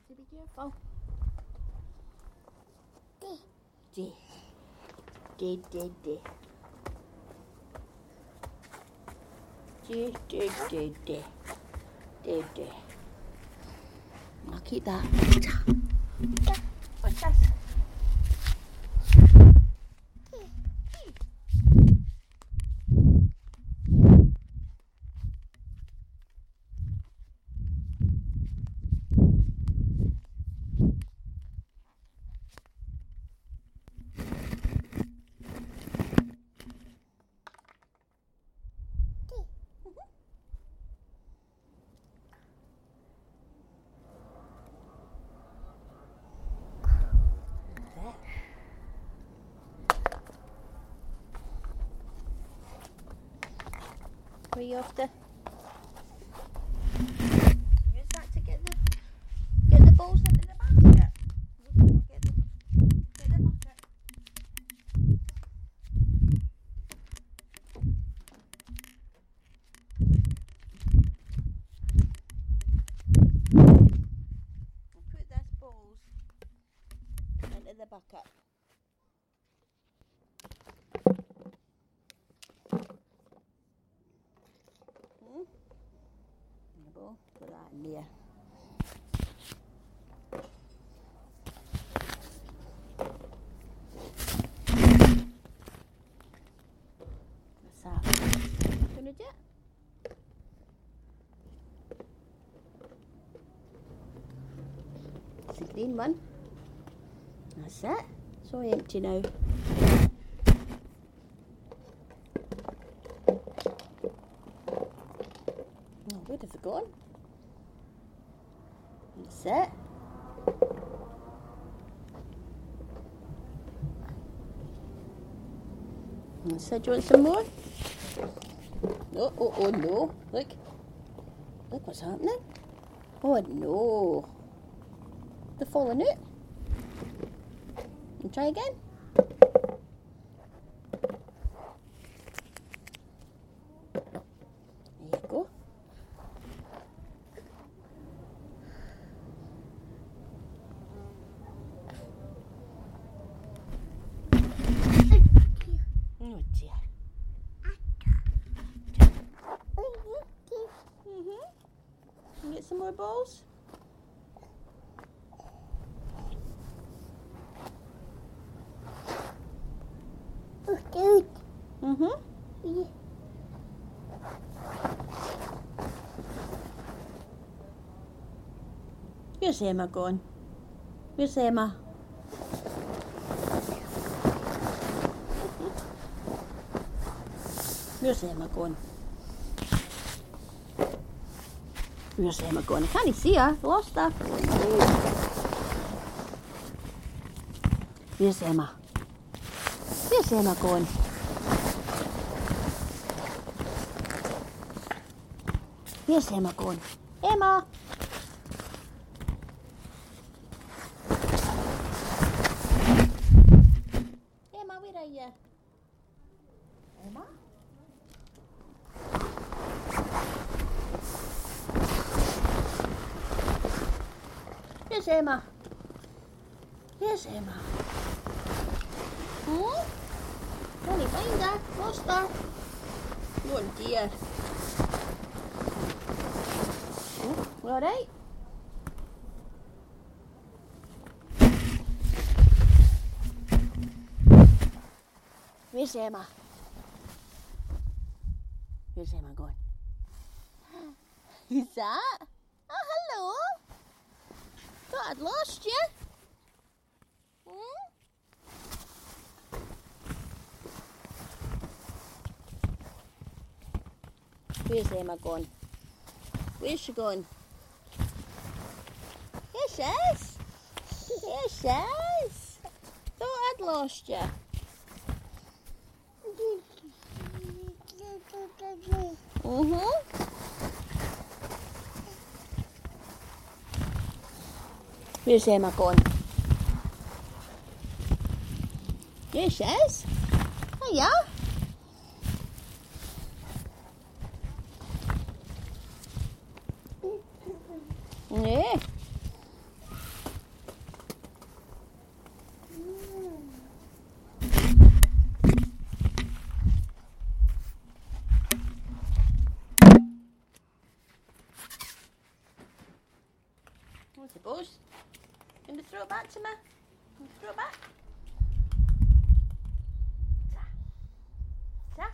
to be careful. D. D. D. D. D. D. D. D. D. D. I'll keep that. What's this? Where you off to? Use that to get the balls into the basket. Get the bucket. I'll put these balls into the bucket. Put that in there. What's that? Gonna do it? It's a green one. That's it. It's all empty now. Where have they gone? That's it. That's it. Do you want some more? Oh no. Look what's happening. Oh no. They're falling out. And try again. There you go. Oh dear. Get some more balls? Yeah. Where's Emma gone? Where's Emma? Where's Emma gone? Where's Emma gone? I can't see her. I lost her. Where's Emma? Where's Emma gone? Where's Emma gone? Emma! Emma, where are you? Emma? Where's Emma? Where's Emma? Oh? Can't find her. Lost her. Oh dear. Oh, you alright? Where's Emma? Where's Emma going? Who's that? Oh, hello. Thought I'd lost you. Where's Emma gone? Where's she gone? Here she is. Here she is. Thought I'd lost you. Where's Emma gone? Here she is. Hiya. Yeah. Buzz. Can you throw it back to me? Can you throw it back? Ta.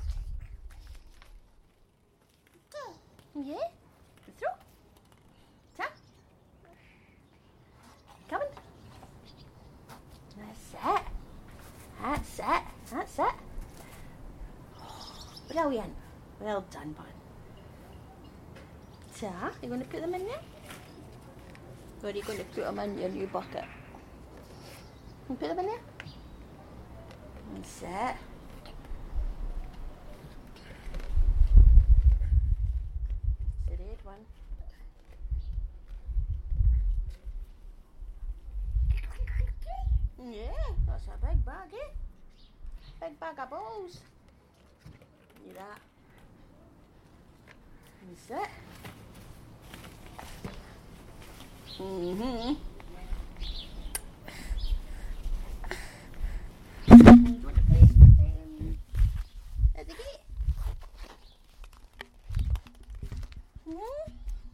Yeah. Throw. Ta. Come on. That's it. That's it. That's it. Brilliant. Well done, bud. Ta, you going to put them in there? Or are you going to put them in your new bucket? You put them in there? That's it. It's the red one. Yeah, that's a big bag, eh? Big bag of balls. Look at that. That's it. Mm-hmm. You want to play at the gate? Hmm?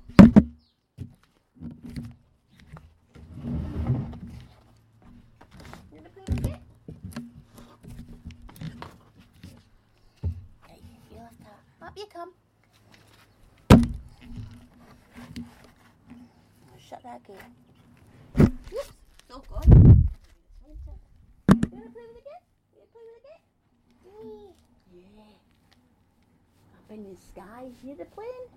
You want to play at the gate? Right, you have to. Up you come. Shut that gate. Whoops. Oh God. You want to play with the gate? You want to play with the gate? Yeah. Up in the sky. Hear the plane?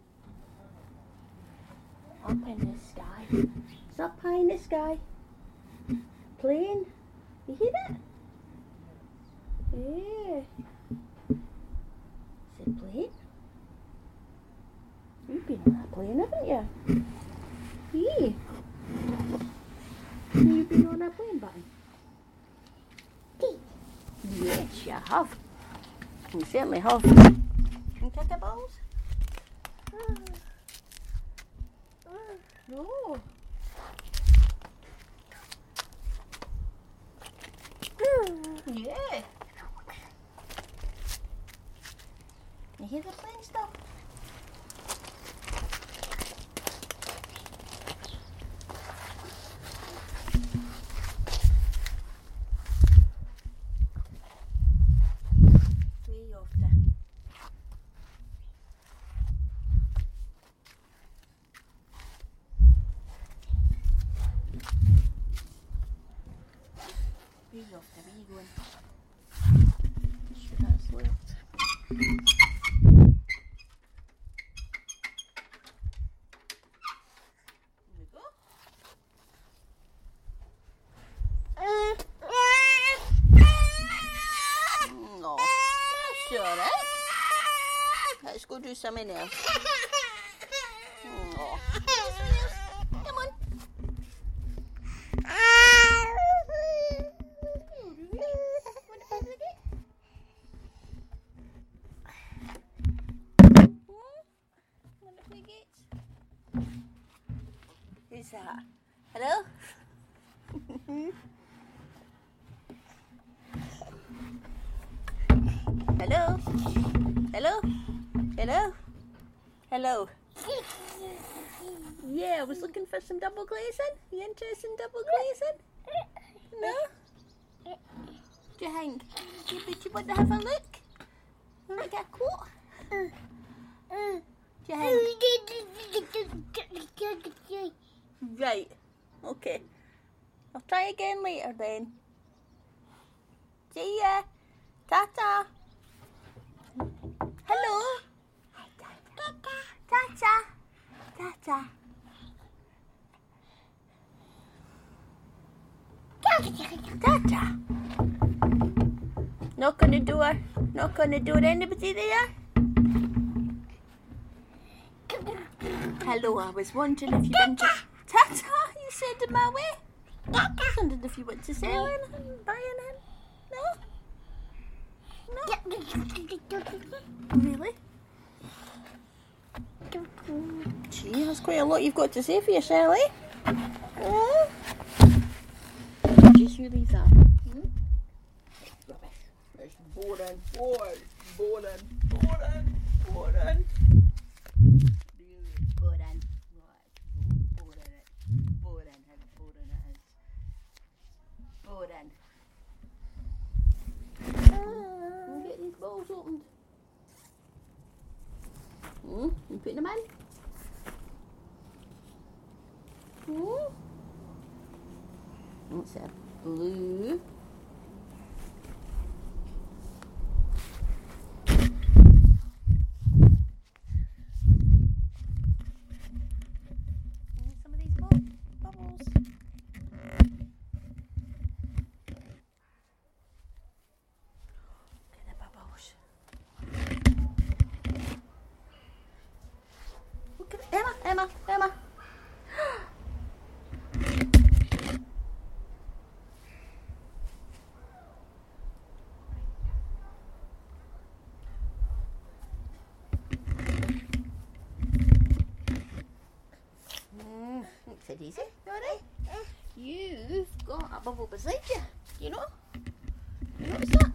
Up in the sky. It's up high in the sky. Plane. You hear that? Yeah. Is it plane? You've been on that plane, haven't you? Yeah. You've been on a plane, Button? Yes, you have. You certainly have. And kick the balls? No. Yeah. You hear the plane stuff? Where's off there? Where are you going? Sure that's left. Here we go. No, that's alright. Let's go do something else. Oh. Come on. Who's that? Hello? Hello? Hello? Hello? Hello? Yeah, I was looking for some double glazing. You interested in double glazing? No? What do you think? Do you want to have a look? You want to get a quote? Do you think? Right. Okay. I'll try again later then. See ya. Ta-ta. Hello. Ta-ta. Ta-ta. Ta-ta. Knock on the door. Knock on the door. Anybody there? Hello, I was wondering if you didn't just... Ta-ta, you said in my way. I wondered if you went to sell anything, buy anything. No? Really? Gee, that's quite a lot you've got to say for yourself, eh? Just you leave that. Rubbish. It's boring. Boring. Boring. Boring. Boring. Boring. bubbles opened. You putting them in? It's a blue. Some of these bubbles. Look at the bubbles. Look at Emma. Makes it easy, alright? You've got a bubble beside you, you know? You notice that?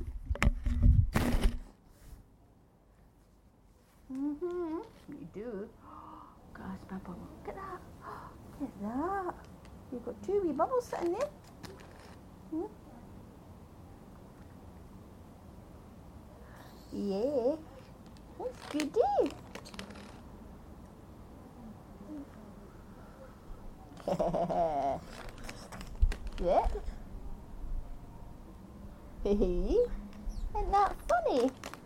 You do. Gosh, my bubble. Look at that. Look at that. You've got two wee bubbles sitting there. Yeah. That's good, eh? Yeah. Isn't that funny?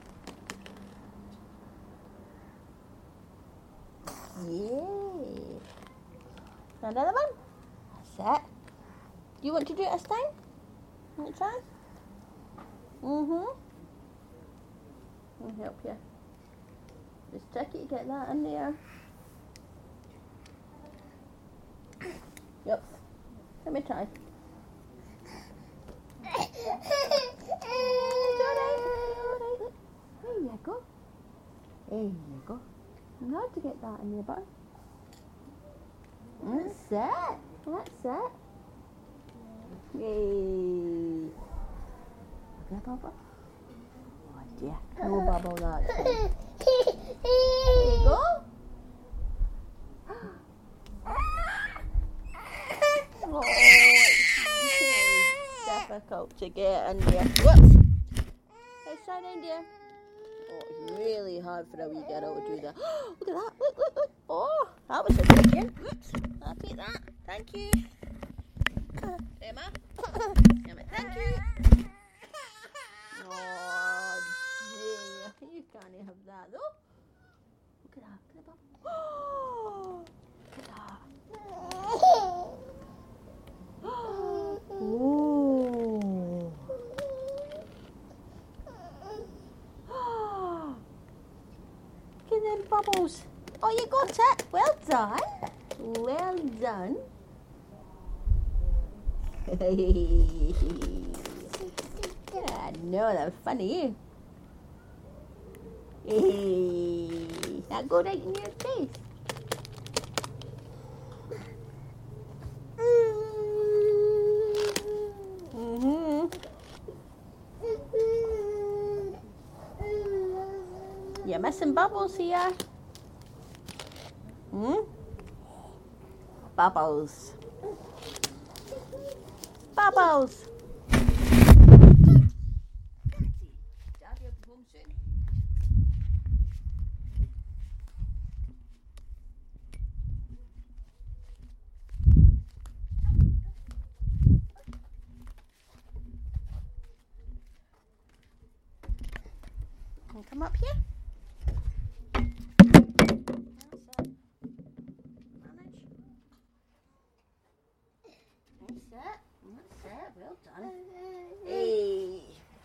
Yeah. Another one? That's it. Do you want to do it this time? Want to try? I'll help you. It's tricky to get that in there. Yep. Let me try. It's alright. There you go. There you go. You have to get that in there, bud. That's it. That's it. Yay. Look at Bubble. Oh dear. No bubble that time. There you go. Oh, it's difficult to get in there. Whoops! Let's try in there. Oh, it's really hard for a wee girl to do that. Look at that! Look! Oh, that was a good one. Whoops! I'll take that. Thank you. Emma, thank you. Oh dear, you can't have that though. Look at that! Look at that! Oh, look at that! Ooh. Look at them bubbles. Oh, you got it. Well done. Well done. I know, they're funny. Now go right in your face. You're missing bubbles here. Bubbles. Bubbles. Daddy will be home soon. Can you come up here? Well done. Hey,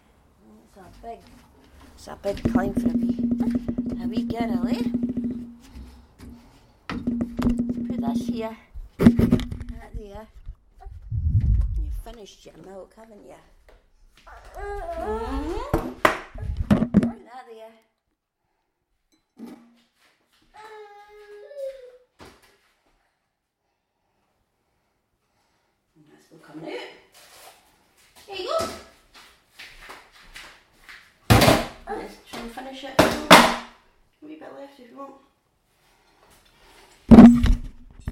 it's a big climb for a wee girl, eh? Put this here, that there. You've finished your milk, haven't you? Put that there. That's still coming out. There you go. Let's try and finish it. A wee bit left if you want.